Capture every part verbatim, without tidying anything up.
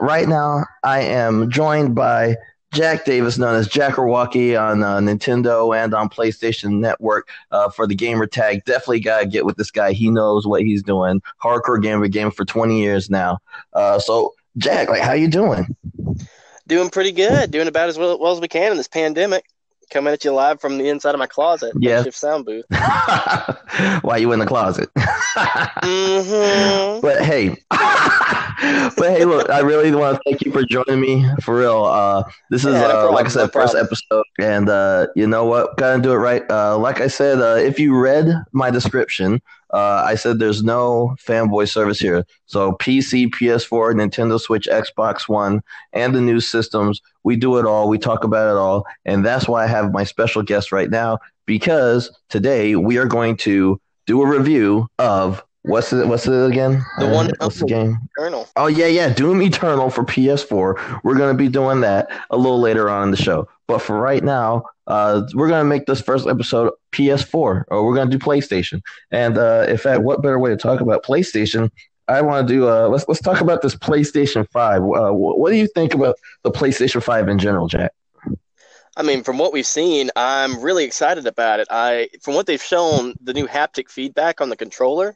right now I am joined by Jack Davis, known as Jackerwalkie on uh, Nintendo and on PlayStation Network uh, for the gamer tag. Definitely gotta get with this guy. He knows what he's doing. Hardcore gamer, game for twenty years now. Uh, so Jack, like, how you doing? Doing pretty good. Doing about as well, well as we can in this pandemic. Coming at you live from the inside of my closet. Yeah. Makeshift sound booth. Why you in the closet? mm-hmm. But hey, but hey, look, I really want to thank you for joining me for real. Uh, this is Yeah, no uh, problem, like I said, no first problem. episode, and uh, you know what? Gotta do it right. Uh, like I said, uh, if you read my description, uh, I said there's no fanboy service here. So P C, P S four, Nintendo Switch, Xbox One, and the new systems. We do it all. We talk about it all, and that's why I have my special guest right now. Because today we are going to do a review of what's it? What's it again? The Uh, one what's the game? Eternal. Oh yeah, yeah, Doom Eternal for P S four. We're gonna be doing that a little later on in the show. But for right now, uh, we're gonna make this first episode P S four, or we're gonna do PlayStation. And uh, in fact, what better way to talk about PlayStation? I want to do. Uh, let's let's talk about this PlayStation five. Uh, what do you think about the PlayStation five in general, Jack? I mean, from what we've seen, I'm really excited about it. I, from what they've shown, the new haptic feedback on the controller.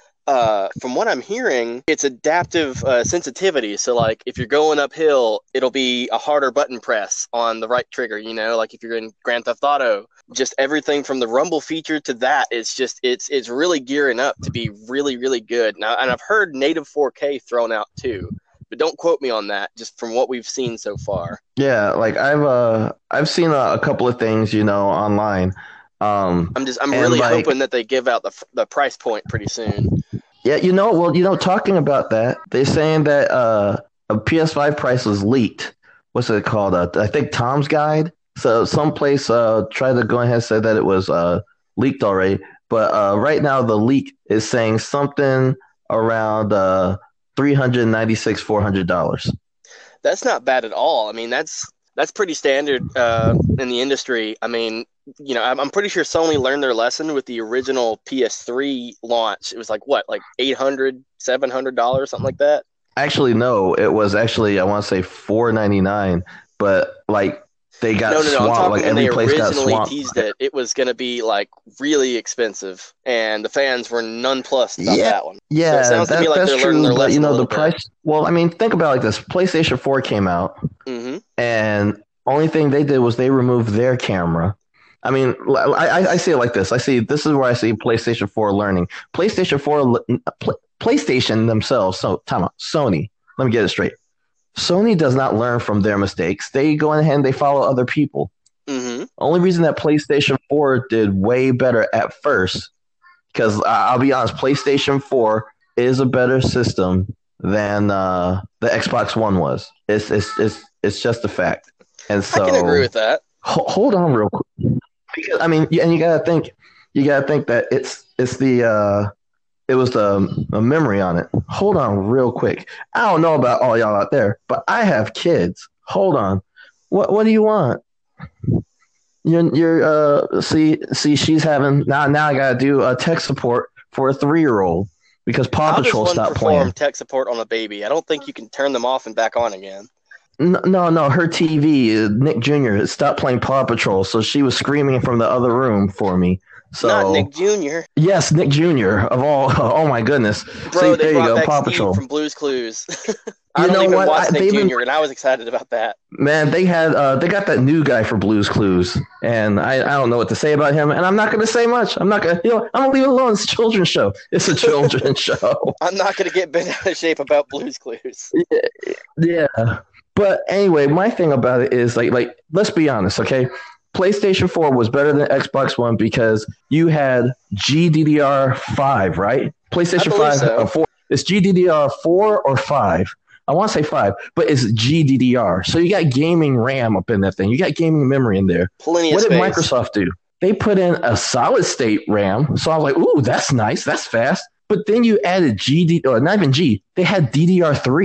Uh, from what I'm hearing, it's adaptive uh, sensitivity. So, like, if you're going uphill, it'll be a harder button press on the right trigger. You know, like if you're in Grand Theft Auto, just everything from the rumble feature to that is just it's it's really gearing up to be really really good. Now, and I've heard native four K thrown out too, but don't quote me on that. Just from what we've seen so far. Yeah, like I've uh I've seen a, a couple of things, you know, online. Um, I'm just I'm and really like, hoping that they give out the the price point pretty soon. Yeah, you know, well, you know, talking about that, they're saying that uh, a P S five price was leaked. What's it called? Uh, I think Tom's Guide. So someplace uh, tried to go ahead and say that it was uh, leaked already. But uh, right now, the leak is saying something around uh, three hundred ninety-six thousand four hundred dollars. That's not bad at all. I mean, that's that's pretty standard uh, in the industry. I mean, you know, I'm, I'm pretty sure Sony learned their lesson with the original P S three launch. It was like, what, like eight hundred dollars, seven hundred dollars, something like that? Actually, no, it was actually, I want to say four ninety-nine, but like they got no, no, no. swamped. I'm talking Like when every they place got originally swamped. teased it. It was going to be like really expensive, and the fans were nonplussed about Yeah, that one. Yeah, So it sounds to that, me like that's they're true. learning their But you lesson a know, the little bit. price. Well, I mean, think about it like this: PlayStation four came out, Mm-hmm. and only thing they did was they removed their camera. I mean, I, I, I see it like this. I see this is where I see PlayStation four learning. PlayStation four, Play, PlayStation themselves. So, time out. Sony. Let me get it straight. Sony does not learn from their mistakes. They go ahead and they follow other people. Mm-hmm. Only reason that PlayStation four did way better at first, because I'll be honest, PlayStation four is a better system than uh, the Xbox One was. It's it's it's it's just a fact. And so I can agree with that. Ho- hold on real quick. Because, I mean, and you gotta think, you gotta think that it's it's the uh, it was the, the memory on it. Hold on real quick. I don't know about all y'all out there, but I have kids. Hold on. What what do you want? You're you're uh see see she's having now now I gotta do a tech support for a three year old because Paw How Patrol does one stopped perform playing. tech support on a baby? I don't think you can turn them off and back on again. No, no, no, her T V, uh, Nick Junior stopped playing Paw Patrol, so she was screaming from the other room for me. So Not Nick Junior Yes, Nick Junior of all. Oh my goodness! Bro, See, they there you brought go, back Paw Steve Patrol. from Blue's Clues. I You don't know even what? watch I- Nick they've been- Junior, and I was excited about that. Man, they had uh, they got that new guy for Blue's Clues, and I, I don't know what to say about him, and I'm not going to say much. I'm not going to, you know, I'm going to leave it alone. It's a children's show. It's a children's show. I'm not going to get bent out of shape about Blue's Clues. Yeah, but anyway, my thing about it is like like let's be honest, okay? PlayStation four was better than Xbox One because you had G D D R five, right? PlayStation believe five so. or four. It's G D D R four or five. I want to say five, but it's G D D R. So you got gaming RAM up in that thing. You got gaming memory in there. Plenty of What did space. Microsoft do? They put in a solid state RAM. So I was like, ooh, that's nice. That's fast. But then you added G D, or not even G. They had D D R three.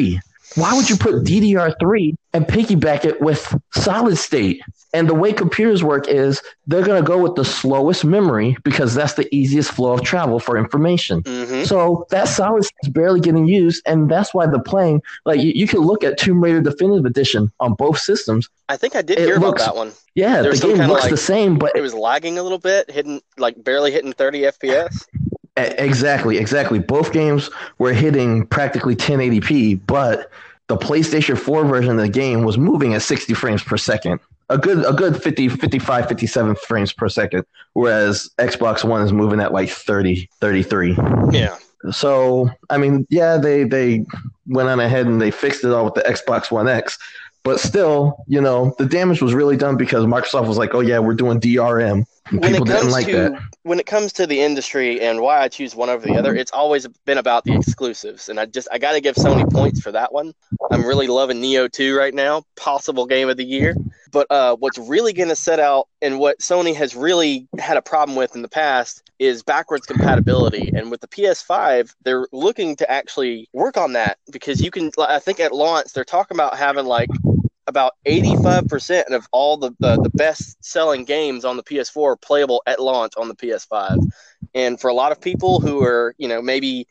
Why would you put D D R three and piggyback it with solid state? And the way computers work is they're going to go with the slowest memory because that's the easiest flow of travel for information. Mm-hmm. So that solid state is barely getting used, and that's why the playing, like you, you can look at Tomb Raider Definitive Edition on both systems. I think I did It hear looks- about that one. Yeah, There's the some game kinda looks like- the same, but It was lagging a little bit, hitting like barely hitting thirty F P S. Exactly, exactly. Both games were hitting practically ten eighty p, but the PlayStation four version of the game was moving at sixty frames per second. A good a good fifty, fifty-five, fifty-seven frames per second, whereas Xbox One is moving at like thirty, thirty-three. Yeah. So, I mean, yeah, they they went on ahead and they fixed it all with the Xbox One X, but still, you know, the damage was really done because Microsoft was like, "Oh yeah, we're doing D R M." And When people it didn't comes like to that. when it comes to the industry and why I choose one over the other, it's always been about the exclusives, and I just I got to give Sony points for that one. I'm really loving Neo two right now, possible game of the year. But uh, what's really going to set out, and what Sony has really had a problem with in the past, is backwards compatibility. And with the P S five, they're looking to actually work on that because you can. I think at launch they're talking about having like about eighty-five percent of all the, the, the best-selling games on the P S four are playable at launch on the P S five. And for a lot of people who are, you know, maybe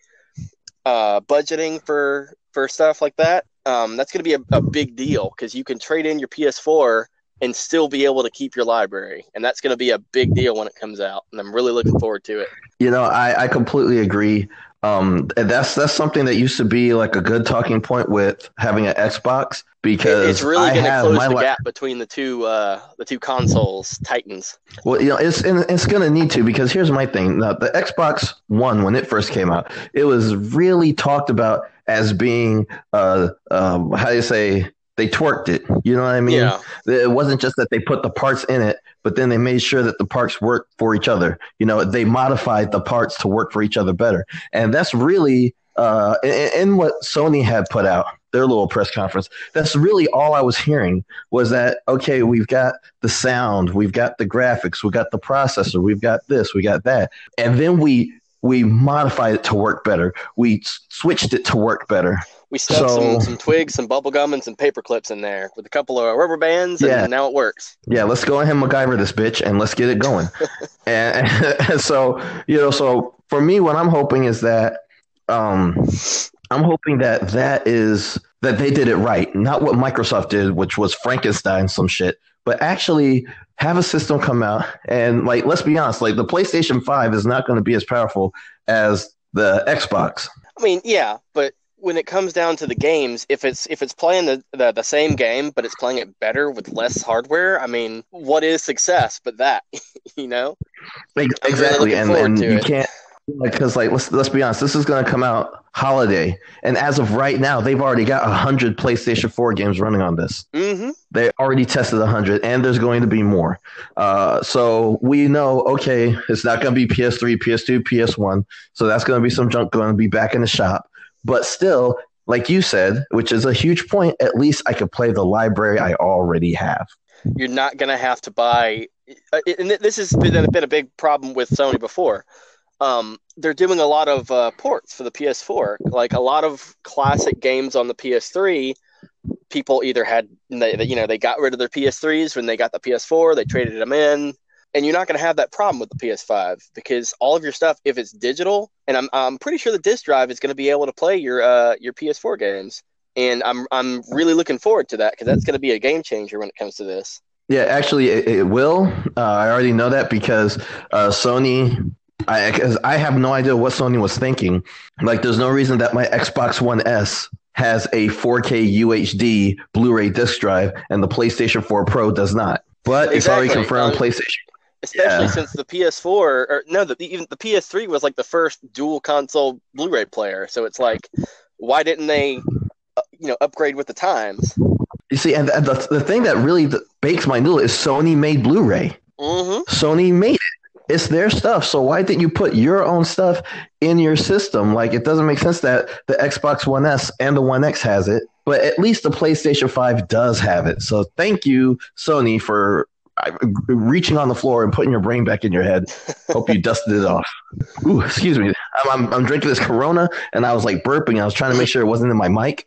uh, budgeting for, for stuff like that, um, that's going to be a, a big deal because you can trade in your P S four and still be able to keep your library. And that's going to be a big deal when it comes out. And I'm really looking forward to it. You know, I, I completely agree. Um, and that's that's something that used to be like a good talking point with having an Xbox because It- it's really I going to have close my the li- gap between the two uh, the two consoles titans. Well, you know, it's and it's going to need to because here's my thing. Now, the Xbox One, when it first came out, it was really talked about as being, uh, um, how do you say, they twerked it. You know what I mean? Yeah. It wasn't just that they put the parts in it, but then they made sure that the parts worked for each other. You know, they modified the parts to work for each other better. And that's really, uh, in, in what Sony had put out, their little press conference, that's really all I was hearing was that, okay, we've got the sound, we've got the graphics, we got the processor, we've got this, we got that. And then we we modified it to work better. We s- switched it to work better. We stuck So- some, some twigs, some bubble gum, and some paper clips in there with a couple of rubber bands, and Yeah. now it works. Yeah, let's go ahead and MacGyver this bitch and let's get it going. and, and so, you know, so for me, what I'm hoping is that um, I'm hoping that that is that they did it right, not what Microsoft did, which was Frankenstein some shit, but actually have a system come out and like, let's be honest, like the PlayStation five is not going to be as powerful as the Xbox. I mean, yeah, but when it comes down to the games, if it's if it's playing the, the, the same game, but it's playing it better with less hardware, I mean, what is success but that, you know? Ex- I'm really Exactly, looking and forward and to you it. can't because like let's let's be honest, this is going to come out holiday, and as of right now, they've already got a hundred PlayStation four games running on this. Mm-hmm. They already tested a hundred, and there's going to be more. Uh, so we know, okay, it's not going to be P S three, P S two, P S one, so that's going to be some junk going to be back in the shop. But still, like you said, which is a huge point, at least I could play the library I already have. You're not going to have to buy uh, – and this has been a, been a big problem with Sony before. Um, they're doing a lot of uh, ports for the P S four. Like a lot of classic games on the P S three, people either had they, they, you know, they got rid of their P S threes when they got the P S four, they traded them in. And you're not going to have that problem with the P S five because all of your stuff, if it's digital, and I'm I'm pretty sure the disk drive is going to be able to play your uh, your P S four games. And I'm I'm really looking forward to that because that's going to be a game changer when it comes to this. Yeah, actually, it, it will. Uh, I already know that because uh, Sony. I, 'cause I have no idea what Sony was thinking. Like, there's no reason that my Xbox One S has a four K U H D Blu-ray disc drive and the PlayStation four Pro does not. But it's already Exactly. confirmed Um, PlayStation. Especially Yeah. since the P S four, or no, the, even the P S three was like the first dual console Blu-ray player. So it's like, why didn't they, uh, you know, upgrade with the times? You see, and the, the thing that really th- bakes my noodle is Sony made Blu-ray. Mm-hmm. Sony made it. It's their stuff. So why didn't you put your own stuff in your system? Like, it doesn't make sense that the Xbox One S and the One X has it, but at least the PlayStation five does have it. So thank you, Sony, for uh, reaching on the floor and putting your brain back in your head. Hope you dusted it off. Ooh, excuse me. I'm, I'm, I'm drinking this Corona, and I was like burping. I was trying to make sure it wasn't in my mic.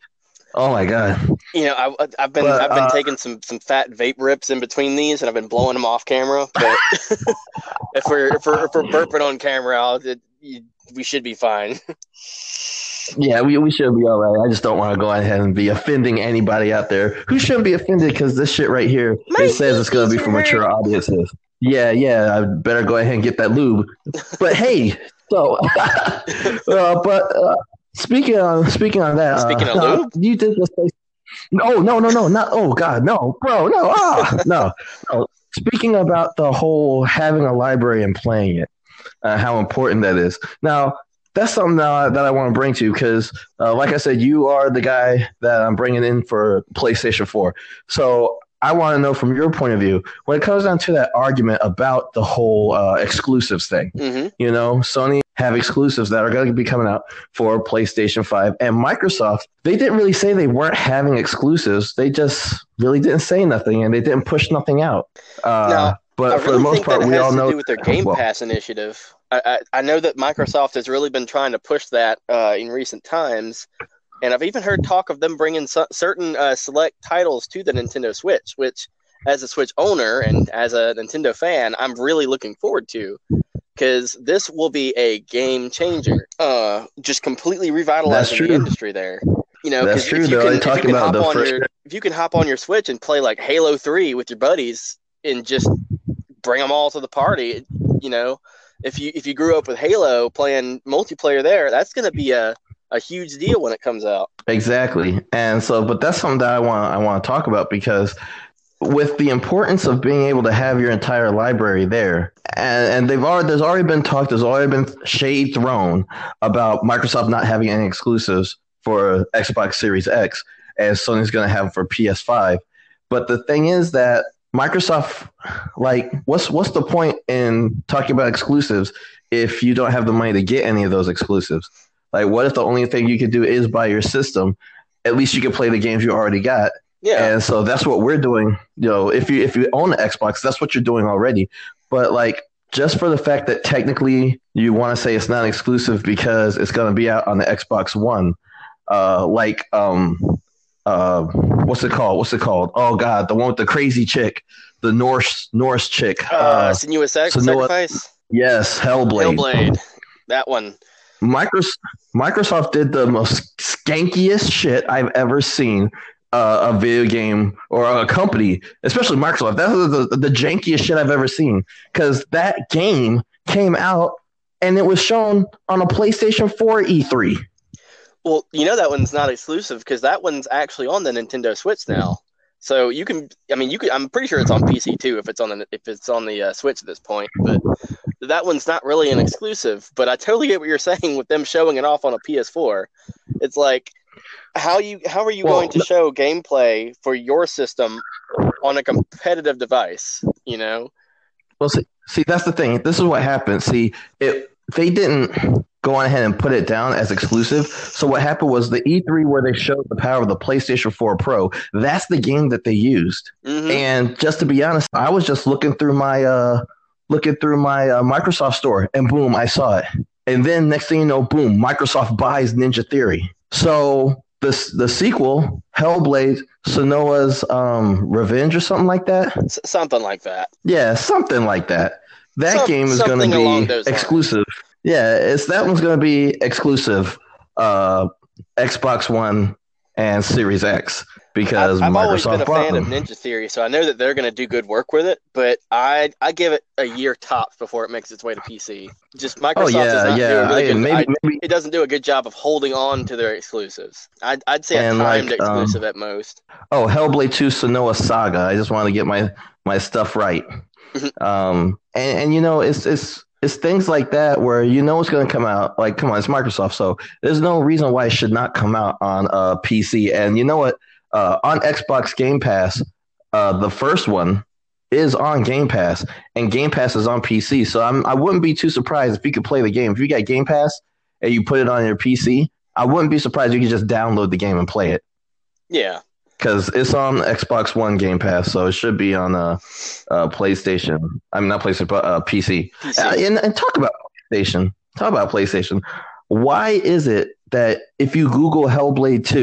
Oh my god. You know, I, I've been But I've been uh, taking some some fat vape rips in between these, and I've been blowing them off camera. But if we're if we're if we're burping on camera, I'll, it, you, we should be fine. yeah, we, we should be all right. I just don't want to go ahead and be offending anybody out there who shouldn't be offended because this shit right here, it My says it's going to be for hurt. mature audiences. Yeah, yeah, I better go ahead and get that lube. But hey, so, uh, but uh, speaking on speaking on that, Speaking uh, of uh, lube, you did just say, no, no, no, no, not. Oh God, no, bro, no, ah, no, no. Speaking about the whole having a library and playing it, uh, how important that is. Now, that's something that I, that I want to bring to you because, uh, like I said, you are the guy that I'm bringing in for PlayStation four. So I want to know from your point of view when it comes down to that argument about the whole uh, exclusives thing. mm-hmm. You know, Sony have exclusives that are going to be coming out for PlayStation five, and Microsoft, they didn't really say they weren't having exclusives. They just really didn't say nothing, and they didn't push nothing out. Uh, Now, but I for really the most think part, that we has all to know. do with their Game well, Pass initiative. I, I, I know that Microsoft has really been trying to push that uh, in recent times, and I've even heard talk of them bringing so, certain uh, select titles to the Nintendo Switch, which, as a Switch owner and as a Nintendo fan, I'm really looking forward to, because this will be a game changer, uh, just completely that's revitalizing the true. industry there. You know, That's because true. if you They're can already if you talking can about hop the on first. your if you can hop on your Switch and play like Halo three with your buddies and just bring them all to the party, you know, if you if you grew up with Halo playing multiplayer there, that's going to be a a huge deal when it comes out. Exactly. And so, but that's something that I want I want to talk about because with the importance of being able to have your entire library there, and, and they've already there's already been talk, there's already been shade thrown about Microsoft not having any exclusives for Xbox Series X, as Sony's going to have for P S five. But the thing is that Microsoft, like, what's what's the point in talking about exclusives if you don't have the money to get any of those exclusives? Like, what if the only thing you could do is buy your system? At least you can play the games you already got. Yeah. And so that's what we're doing. You know, if you if you own an Xbox, that's what you're doing already. But like, just for the fact that technically you want to say it's not exclusive because it's going to be out on the Xbox One, uh, like um, uh, what's it called? What's it called? Oh God, the one with the crazy chick, the Norse Norse chick. Uh, Uh, Senua's Sac- Senua- Sacrifice? yes, Hellblade. Hellblade. That one. Microsoft Microsoft did the most skankiest shit I've ever seen uh, a video game or a company, especially Microsoft. That was the, the jankiest shit I've ever seen because that game came out and it was shown on a PlayStation four E three. Well, you know that one's not exclusive because that one's actually on the Nintendo Switch now. So you can, I mean, you could. I'm pretty sure it's on P C too if it's on the if it's on the uh, Switch at this point. But that one's not really an exclusive. But I totally get what you're saying with them showing it off on a P S four. It's like how you how are you Well, going to show gameplay for your system on a competitive device? You know. Well, see, see, that's the thing. This is what happened. See, it they didn't go on ahead and put it down as exclusive. So what happened was the E three where they showed the power of the PlayStation four Pro. That's the game that they used. Mm-hmm. And just to be honest, I was just looking through my uh, looking through my uh, Microsoft store, and boom, I saw it. And then next thing you know, boom, Microsoft buys Ninja Theory. So the the sequel, Hellblade: Senua's um, Revenge, or something like that. S- something like that. Yeah, something like that. That Some, game is going something to along be those exclusive. lines. Yeah, it's that one's going to be exclusive. Uh, Xbox One and Series X because I've, I've Microsoft always been a bought fan them. of Ninja Theory, so I know that they're going to do good work with it. But I I give it a year tops before it makes its way to P C. Just Microsoft Oh does yeah, not do yeah. a really I, good. maybe, I, maybe, it doesn't do a good job of holding on to their exclusives. I'd I'd say a and timed like, um, exclusive at most. oh, Hellblade two: Senua Saga. I just want to get my my stuff right. um, and and you know, it's it's it's things like that where you know it's going to come out. Like, come on, it's Microsoft, so there's no reason why it should not come out on a P C. And you know what? Uh, on Xbox Game Pass, uh, the first one is on Game Pass, and Game Pass is on P C. So I'm I wouldn't be too surprised if you could play the game. If you got Game Pass and you put it on your P C, I wouldn't be surprised if you could just download the game and play it. Yeah. Because it's on Xbox One Game Pass, so it should be on a, a PlayStation. I mean, not PlayStation, but uh, P C. P C. Uh, and, and talk about PlayStation. Talk about PlayStation. Why is it that if you Google Hellblade two,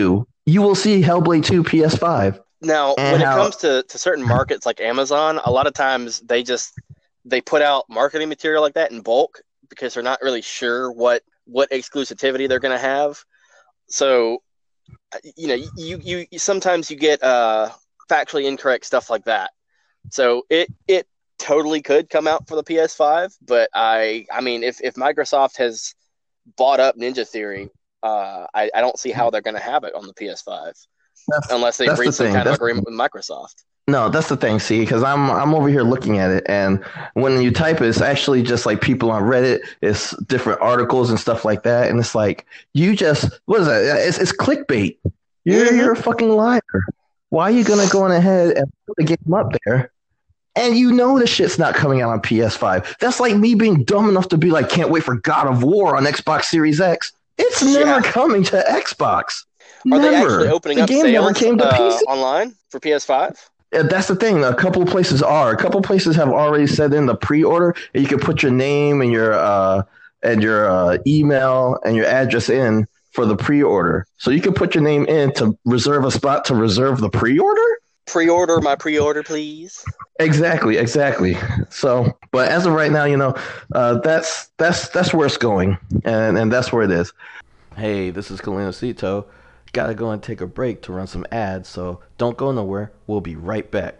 you will see Hellblade two P S five. Now, And when it how- comes to, to certain markets like Amazon, a lot of times they just they put out marketing material like that in bulk because they're not really sure what what exclusivity they're going to have. So, you know, you, you, you sometimes you get uh, factually incorrect stuff like that. So it it totally could come out for the P S five, but I I mean, if, if Microsoft has bought up Ninja Theory, uh, I, I don't see how they're going to have it on the P S five That's, unless they've that's the reached some thing. kind of That's- agreement with Microsoft. No, that's the thing. See, because I'm I'm over here looking at it, and when you type it, it's actually just like people on Reddit. It's different articles and stuff like that, and it's like you just what is that? It's, it's clickbait. You're Mhm. you're a fucking liar. Why are you gonna go on ahead and put the game up there? And you know the shit's not coming out on P S five. That's like me being dumb enough to be like, can't wait for God of War on Xbox Series X. It's never Yeah. coming to Xbox. Are Never. they actually opening the up game never sales came to uh, P C. online for P S five? Uh, That's the thing. A couple of places are. A couple of places have already set in the pre-order, and you can put your name and your uh, and your uh, email and your address in for the pre-order. So you can put your name in to reserve a spot to reserve the pre-order. Pre-order my pre-order, please. Exactly, exactly. So, but as of right now, you know, uh, that's that's that's where it's going, and and that's where it is. Hey, this is Kalina Cito. Gotta go and take a break to run some ads, so don't go nowhere. We'll be right back.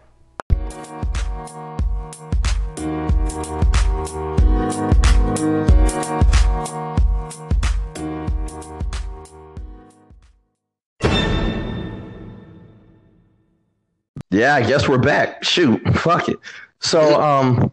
Yeah, I guess we're back. Shoot, fuck it. So, um,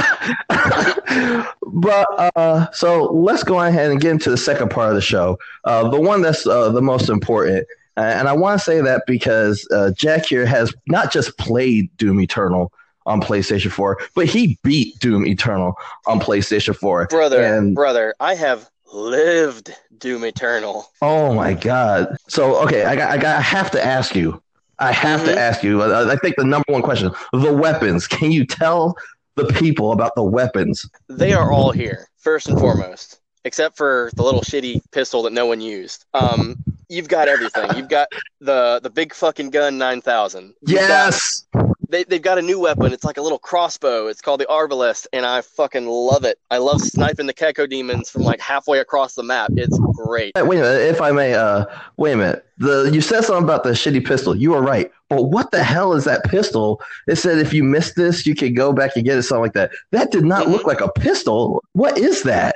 but uh, so let's go ahead and get into the second part of the show, uh, the one that's uh, the most important. Uh, and I want to say that because uh, Jack here has not just played Doom Eternal on PlayStation four, but he beat Doom Eternal on PlayStation four. Brother, and, brother, I have lived Doom Eternal. Oh my God! So okay, I got, I got, I have to ask you. I have Mhm. to ask you. I I think the number one question: the weapons. Can you tell the people about the weapons? They are all here, first and foremost, except for the little shitty pistol that no one used. Um, you've got everything. You've got the the big fucking gun nine thousand. You've got- Yes. They, they've got a new weapon. It's like a little crossbow. It's called the Arbalest, and I fucking love it. I love sniping the Keko demons from like halfway across the map. It's great. Wait a minute, if I may. Uh, wait a minute. The you said something about the shitty pistol. You were right, but what the hell is that pistol? It said if you missed this, you could go back and get it. Something like that. That did not Mhm. look like a pistol. What is that?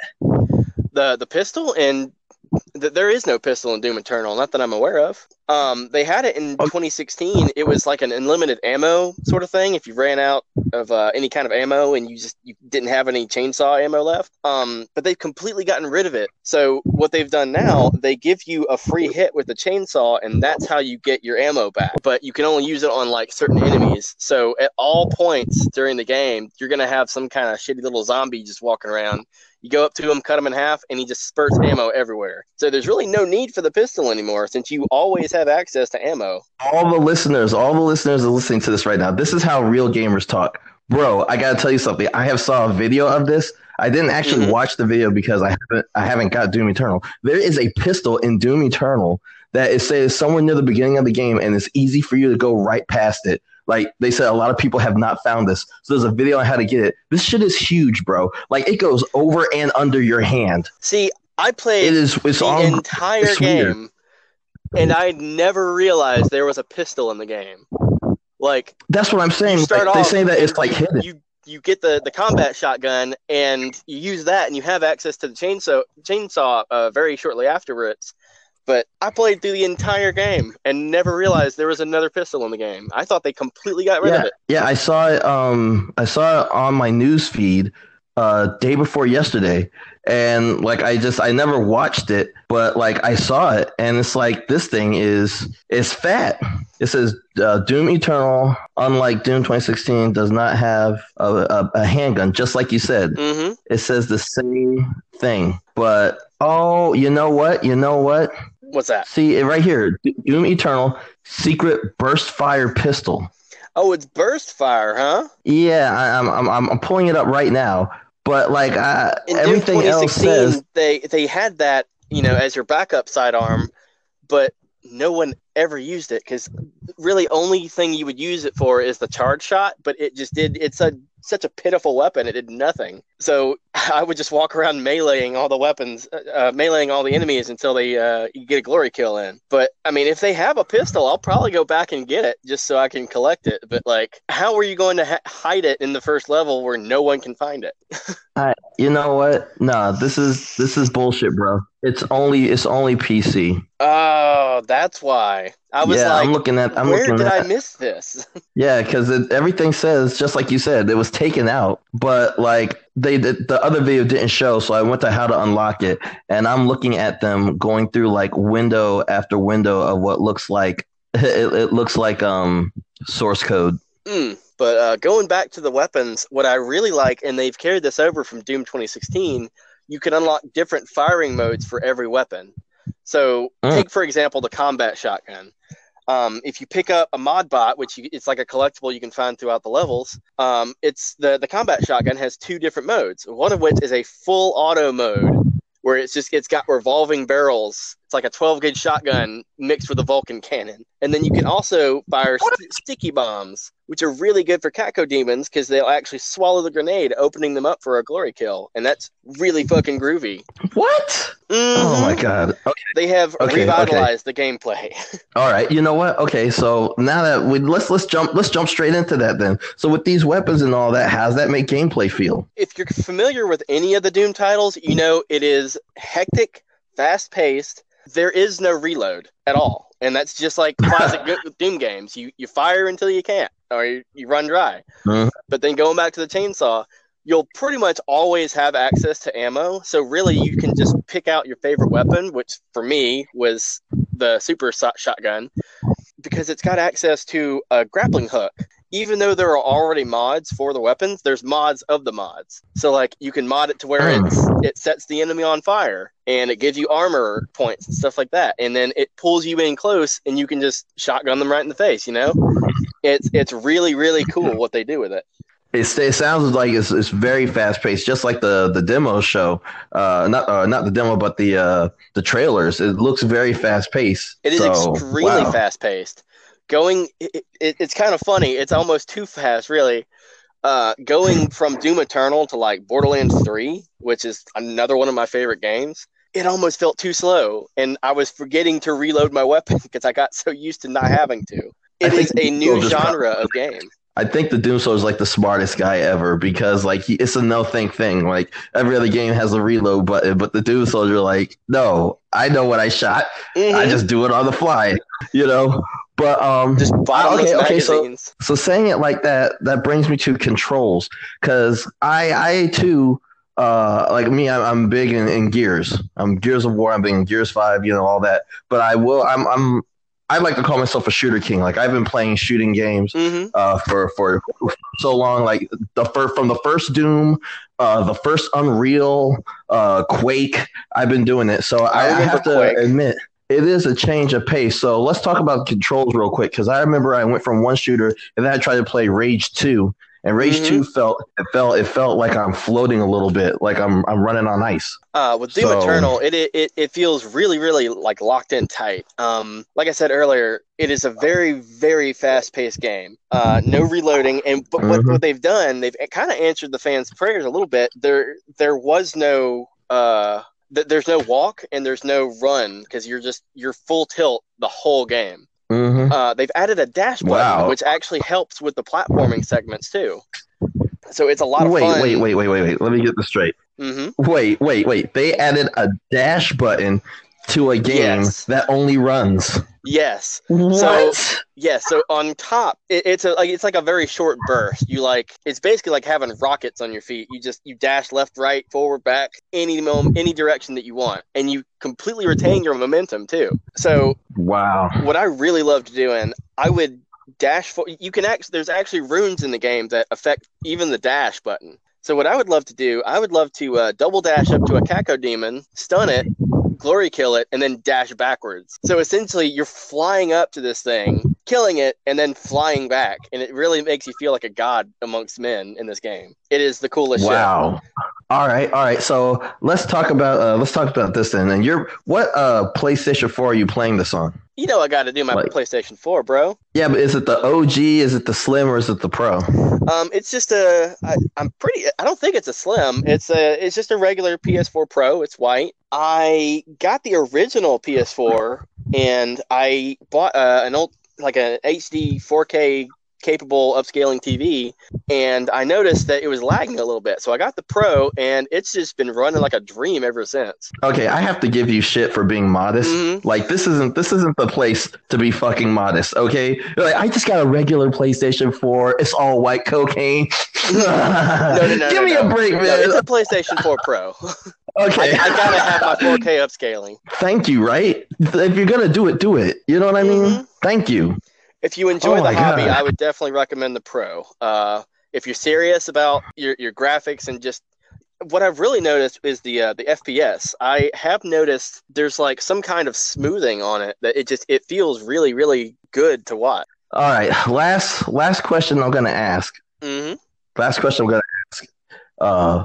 The the pistol, and th- there is no pistol in Doom Eternal, not that I'm aware of. Um, they had it in Okay. twenty sixteen. It was like an unlimited ammo sort of thing. If you ran out of uh, any kind of ammo and you just you didn't have any chainsaw ammo left, um, but they've completely gotten rid of it. So what they've done now, they give you a free hit with the chainsaw, and that's how you get your ammo back. But you can only use it on like certain enemies. So at all points during the game, you're gonna have some kind of shitty little zombie just walking around. You go up to him, cut him in half, and he just spurts ammo everywhere. So there's really no need for the pistol anymore since you always have access to ammo. All the listeners, all the listeners are listening to this right now. This is how real gamers talk. Bro, I gotta tell you something. I have saw a video of this. I didn't actually Mhm. watch the video because I haven't I haven't got Doom Eternal. There is a pistol in Doom Eternal that it says somewhere near the beginning of the game, and it's easy for you to go right past it. Like they said, a lot of people have not found this. So there's a video on how to get it. This shit is huge, bro. Like it goes over and under your hand. See, I played It is it's the on entire it's weird. game, and I never realized there was a pistol in the game. Like That's what I'm saying. you start Like, they off, say that and it's like you, hidden. You you get the, the combat shotgun, and you use that, and you have access to the chainsaw chainsaw uh, very shortly afterwards. But I played through the entire game and never realized there was another pistol in the game. I thought they completely got rid yeah, of it. Yeah, I saw it. Um, I saw it on my news feed, uh, day before yesterday, and like I just I never watched it, but like I saw it, and it's like this thing is is fat. It says uh, Doom Eternal, unlike Doom twenty sixteen, does not have a, a, a handgun, just like you said. Mm-hmm. It says the same thing, but oh, you know what? You know what? What's that? See it right here, Doom Eternal secret burst fire pistol. Oh, it's burst fire, huh? Yeah, I, I'm I'm I'm pulling it up right now, but like I, In everything Doom else twenty sixteen, says they they had that, you know, as your backup sidearm, but no one ever used it because really only thing you would use it for is the charge shot, but it just did it's a such a pitiful weapon, it did nothing. So I would just walk around meleeing all the weapons, uh, meleeing all the enemies until they uh, you get a glory kill in. But I mean, if they have a pistol, I'll probably go back and get it just so I can collect it. But like, how are you going to ha- hide it in the first level where no one can find it? I, you know what? No, this is this is bullshit, bro. It's only it's only P C. Oh, that's why. I was yeah, like, I'm looking at. I'm where looking did at, I miss this? Yeah, because everything says just like you said, it was taken out, but like they did, the other video didn't show, so I went to how to unlock it, and I'm looking at them going through like window after window of what looks like it, it looks like um source code. Mm, but uh, going back to the weapons, what I really like, and they've carried this over from Doom twenty sixteen, you can unlock different firing modes for every weapon. So Mm. take, for example, the combat shotgun. Um, if you pick up a mod bot, which you, it's like a collectible you can find throughout the levels, um, it's the, the combat shotgun has two different modes, one of which is a full auto mode, where it's just it's got revolving barrels. It's like a twelve gauge shotgun mixed with a Vulcan cannon. And then you can also fire st- sticky bombs, which are really good for Catco demons because they'll actually swallow the grenade, opening them up for a glory kill. And that's really fucking groovy. What? Mm-hmm. Oh my god. Okay. They have Okay, revitalized the gameplay. All right. You know what? Okay. So now that we let's let's jump let's jump straight into that then. So with these weapons and all that, how's that make gameplay feel? If you're familiar with any of the Doom titles, you know it is hectic, fast-paced. There is no reload at all. And that's just like classic Doom games. You you fire until you can't, or you, you run dry. Mm-hmm. But then going back to the chainsaw, you'll pretty much always have access to ammo. So really, you can just pick out your favorite weapon, which for me was the super shotgun, because it's got access to a grappling hook. Even though there are already mods for the weapons, there's mods of the mods. So like you can mod it to where it's, it sets the enemy on fire and it gives you armor points and stuff like that. And then it pulls you in close and you can just shotgun them right in the face, you know? It's it's really, really cool what they do with it. It, it sounds like it's, it's very fast paced, just like the, the demo show. Uh, not uh, not the demo, but the uh, the trailers. It looks very fast paced. It is so, extremely wow. fast paced. Going, it, it, it's kind of funny. It's almost too fast, really. Uh, going from Doom Eternal to like Borderlands three, which is another one of my favorite games, it almost felt too slow, and I was forgetting to reload my weapon because I got so used to not having to. It is a new genre of game. I think the Doom Soldier is like the smartest guy ever because like he, it's a no think thing. Like every other game has a reload button, but the Doom Soldier, like, no, I know what I shot. Mm-hmm. I just do it on the fly, you know. But um, just okay, okay. So, magazines. so saying it like that, that brings me to controls because I, I too, uh, like me, I'm, I'm big in, in Gears. I'm Gears of War. I'm big in Gears Five, you know, all that. But I will, I'm, I'm. I like to call myself a shooter king. Like I've been playing shooting games mm-hmm. uh, for for so long. Like the first, from the first Doom, uh, the first Unreal, uh, Quake. I've been doing it. So I, I have to Quake. admit it is a change of pace. So let's talk about controls real quick because I remember I went from one shooter and then I tried to play Rage two. And Rage mm-hmm. two felt it felt it felt like I'm floating a little bit, like I'm I'm running on ice. Uh, with Doom so, Eternal, it, it it feels really really like locked in tight. Um, like I said earlier, it is a very very fast paced game. Uh, no reloading, and but what, mm-hmm. what they've done, they've kind of answered the fans' prayers a little bit. There there was no uh, th- there's no walk and there's no run because you're just you're full tilt the whole game. Mm-hmm. Uh, they've added a dash button, wow. which actually helps with the platforming segments too. So it's a lot of wait, fun. Wait, wait, wait, wait, wait. Let me get this straight. Mm-hmm. Wait, wait, wait. They added a dash button to a game yes. that only runs. Yes. What? So yeah. So on top, it, it's a like it's like a very short burst. You like it's basically like having rockets on your feet. You just you dash left, right, forward, back, any moment, any direction that you want, and you completely retain your momentum too. So wow. What I really loved doing, I would dash for. You can actually there's actually runes in the game that affect even the dash button. So what I would love to do, I would love to uh, double dash up to a Catco demon, stun it, glory kill it, and then dash backwards. So essentially, you're flying up to this thing, killing it, and then flying back. And it really makes you feel like a god amongst men in this game. It is the coolest wow. shit. Wow. All right, all right. So let's talk about uh, let's talk about this then. And you're what uh, PlayStation four are you playing this on? You know I got to do my Like, PlayStation four, bro. yeah, but is it the O G? Is it the Slim? Or is it the Pro? Um, it's just a. I, I'm pretty. I don't think it's a Slim. It's a. It's just a regular P S four Pro. It's white. I got the original P S four, and I bought uh, an old like an H D four K capable upscaling T V, and I noticed that it was lagging a little bit. So I got the Pro, and it's just been running like a dream ever since. Okay, I have to give you shit for being modest. Mhm. Like this isn't this isn't the place to be fucking modest. Okay, You're like I just got a regular PlayStation four. It's all white cocaine. No, no, no. Give no, me no. a break, No, man. it's a PlayStation four Pro. Okay, I, I gotta have my four K upscaling. Thank you. Right? If you're gonna do it, do it. You know what I mean? Mhm. Thank you. If you enjoy Oh the my hobby, God. I would definitely recommend the Pro. Uh, if you're serious about your, your graphics and just what I've really noticed is the uh, the F P S. I have noticed there's like some kind of smoothing on it that it just it feels really really good to watch. All right. Last last question I'm gonna ask. Mm-hmm. Last question I'm gonna ask uh,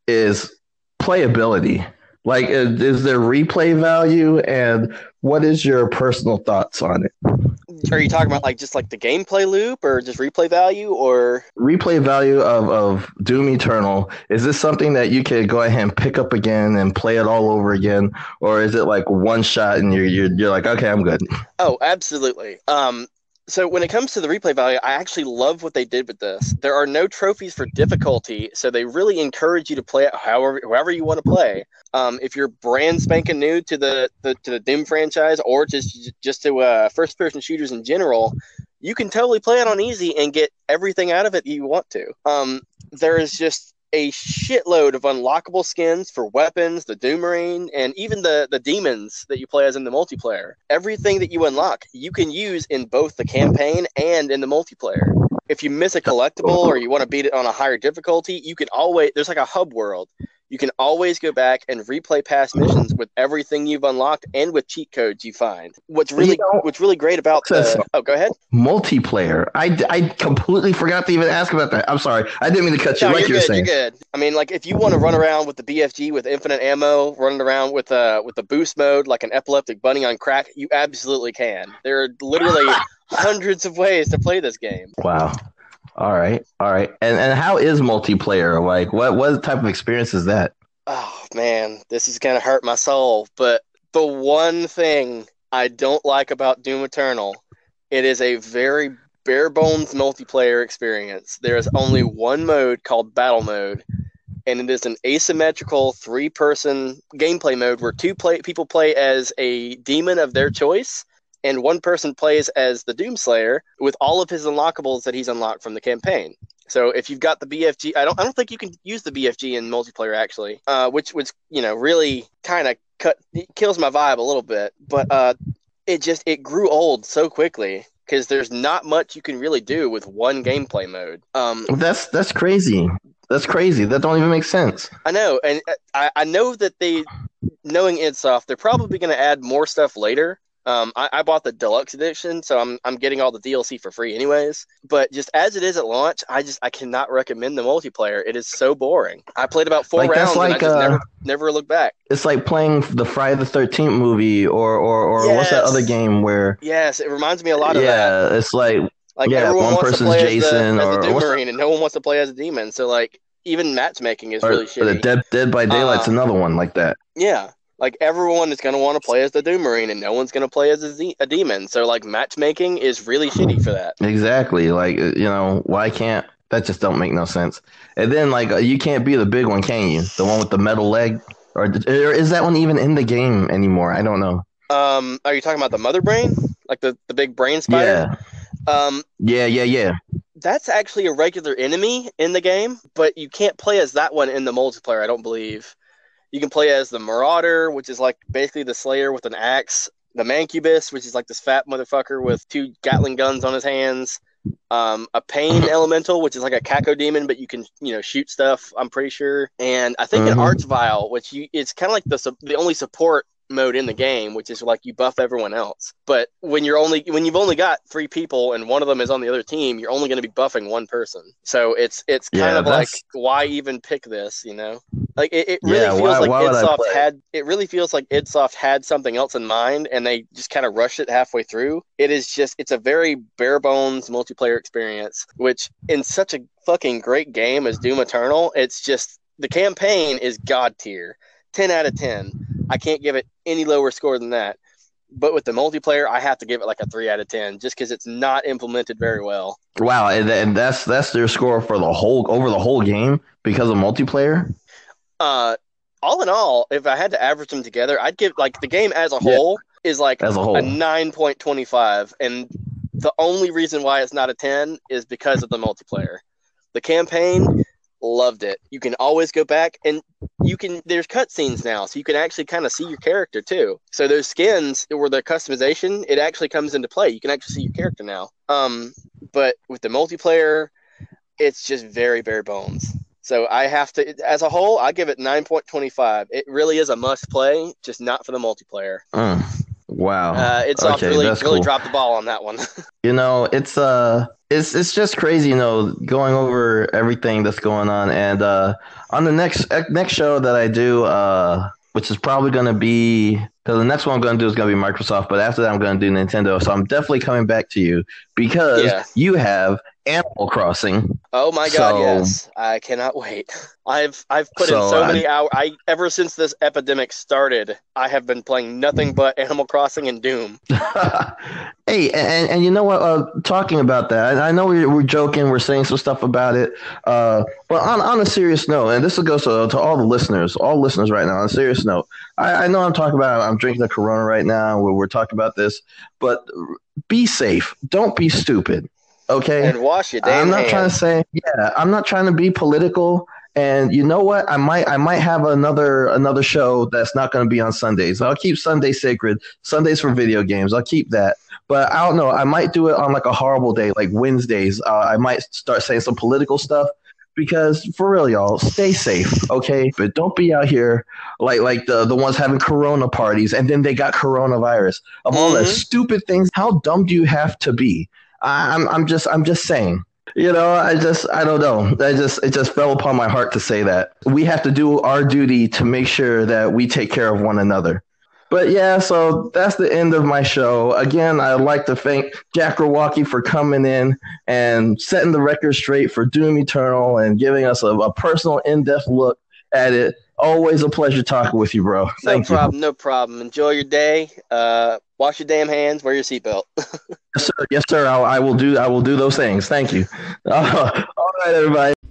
is playability. Like, is, is there replay value, and what is your personal thoughts on it? Are you talking about like just like the gameplay loop or just replay value or Replay value of, of Doom Eternal, is this something that you could go ahead and pick up again and play it all over again, or is it like one shot and you're you're, you're like, okay, I'm good? Oh, absolutely. Um, so when it comes to the replay value, I actually love what they did with this. There are no trophies for difficulty, so they really encourage you to play it however however you want to play. Um, if you're brand spanking new to the, the to the Doom franchise or just just to uh, first person shooters in general, you can totally play it on easy and get everything out of it you want to. Um, there is just a shitload of unlockable skins for weapons, the Doom Marine, and even the, the demons that you play as in the multiplayer. Everything that you unlock, you can use in both the campaign and in the multiplayer. If you miss a collectible or you want to beat it on a higher difficulty, you can always, there's like a hub world. You can always go back and replay past missions with everything you've unlocked and with cheat codes you find. What's really, You know, what's really great about the, oh, go ahead. Multiplayer. I, I completely forgot to even ask about that. I'm sorry. I didn't mean to cut you. No, like you're you were good. saying. You're good. I mean, like if you want to run around with the B F G with infinite ammo, running around with uh with the boost mode like an epileptic bunny on crack, you absolutely can. There are literally hundreds of ways to play this game. Wow. All right. All right. And and how is multiplayer? Like, what what type of experience is that? Oh man, this is gonna hurt my soul. But the one thing I don't like about Doom Eternal, it is a very bare bones multiplayer experience. There is only one mode called Battle Mode, and it is an asymmetrical three-person gameplay mode where two play people play as a demon of their choice, and one person plays as the Doomslayer with all of his unlockables that he's unlocked from the campaign. So if you've got the B F G, I don't, I don't think you can use the B F G in multiplayer actually, uh, which which you know really kind of cut it kills my vibe a little bit. But uh, it just it grew old so quickly because there's not much you can really do with one gameplay mode. Um, That's that's crazy. That's crazy. That don't even make sense. I know, and I, I know that they, knowing idsoft, they're probably going to add more stuff later. Um, I, I bought the deluxe edition, so I'm I'm getting all the D L C for free anyways. But just as it is at launch, I just I cannot recommend the multiplayer. It is so boring. I played about four Like, that's rounds like, and I just uh, never never looked back. It's like playing the Friday the thirteenth movie, or or, or what's that Yes. other game where? Yes, it reminds me a lot of that. Yeah, it's like Like yeah, everyone one wants to person's play Jason, as the, or as the Doom what's Marine, and no one wants to play as a demon. So like even matchmaking is or really the shitty. Dead Dead by Daylight's Uh, another one like that. Yeah. Like everyone is going to want to play as the Doom Marine, and no one's going to play as a, Z- a demon. So like matchmaking is really shitty for that. Exactly. Like, uh, you know, why can't that just don't make no sense? And then like uh, you can't be the big one, can you? The one with the metal leg, or, or is that one even in the game anymore? I don't know. Um, are you talking about the Mother Brain, like the, the big brain spider? Yeah, Um, yeah, yeah, yeah. that's actually a regular enemy in the game, but you can't play as that one in the multiplayer. I don't believe. You can play as the Marauder, which is like basically the Slayer with an axe. The Mancubus, which is like this fat motherfucker with two Gatling guns on his hands. Um, a Pain Elemental, which is like a Caco demon, but you can you know shoot stuff. I'm pretty sure. And I think an Mhm. Archvile, which you it's kind of like the su- the only support mode in the game, which is like you buff everyone else. But when you're only when you've only got three people and one of them is on the other team, you're only going to be buffing one person. So it's it's kind Yeah, of like that's why even pick this, you know? Like it, it really Yeah, feels why like why would I idsoft play? had it really feels like idsoft had something else in mind and they just kind of rushed it halfway through. It is just it's a very bare bones multiplayer experience, which in such a fucking great game as Doom Eternal, it's just the campaign is god tier. ten out of ten. I can't give it any lower score than that. But with the multiplayer, I have to give it like a three out of ten just because it's not implemented very well. Wow, and, and that's that's their score for the whole over the whole game because of multiplayer. Uh, all in all, if I had to average them together, I'd give like the game as a Yeah, whole is like as a a whole. nine point two five. And the only reason why it's not a ten is because of the multiplayer. The campaign, loved it. You can always go back and you can, there's cutscenes now, so you can actually kind of see your character too. So those skins or the customization, it actually comes into play. You can actually see your character now. Um, but with the multiplayer, it's just very bare bones. So I have to, as a whole, I give it nine point two five. It really is a must play, just not for the multiplayer. Mm, wow. Uh, it's Okay, really that's really cool. dropped the ball on that one. You know, it's uh it's it's just crazy, you know, going over everything that's going on. And uh on the next eh, next show that I do, uh which is probably gonna be because the next one I'm gonna do is gonna be Microsoft, but after that I'm gonna do Nintendo. So I'm definitely coming back to you because Yeah. you have Animal Crossing. Oh my So- god, yes. I cannot wait. I've I've put in So so I- many hours. I ever since this epidemic started, I have been playing nothing but Animal Crossing and Doom. Hey, and, and you know what? Uh, talking about that, I, I know we, we're joking, we're saying some stuff about it, uh, but on, on a serious note, and this goes to, to all the listeners, all listeners right now, on a serious note, I, I know I'm talking about, I'm drinking a Corona right now, where we're talking about this, but be safe. Don't be stupid, okay? And wash your damn I'm not hands. trying to say, yeah, I'm not trying to be political. And you know what? I might I might have another another show that's not going to be on Sundays. I'll keep Sunday sacred. Sundays for video games. I'll keep that. But I don't know. I might do it on like a horrible day, like Wednesdays. Uh, I might start saying some political stuff because for real, y'all, stay safe, okay? But don't be out here like like the the ones having Corona parties and then they got coronavirus. Of all the Mhm. stupid things, how dumb do you have to be? I, I'm I'm just I'm just saying. You know, I just, I don't know. I just, it just fell upon my heart to say that. We have to do our duty to make sure that we take care of one another. But yeah, so that's the end of my show. Again, I'd like to thank Jack Rowaki for coming in and setting the record straight for Doom Eternal and giving us a, a personal, in-depth look at it. Always a pleasure talking with you, bro. No Thank you. problem, no problem. Enjoy your day. Uh, wash your damn hands. Wear your seatbelt. Yes, sir. Yes, sir. I, I will do. I will do those things. Thank you. Uh, all right, everybody.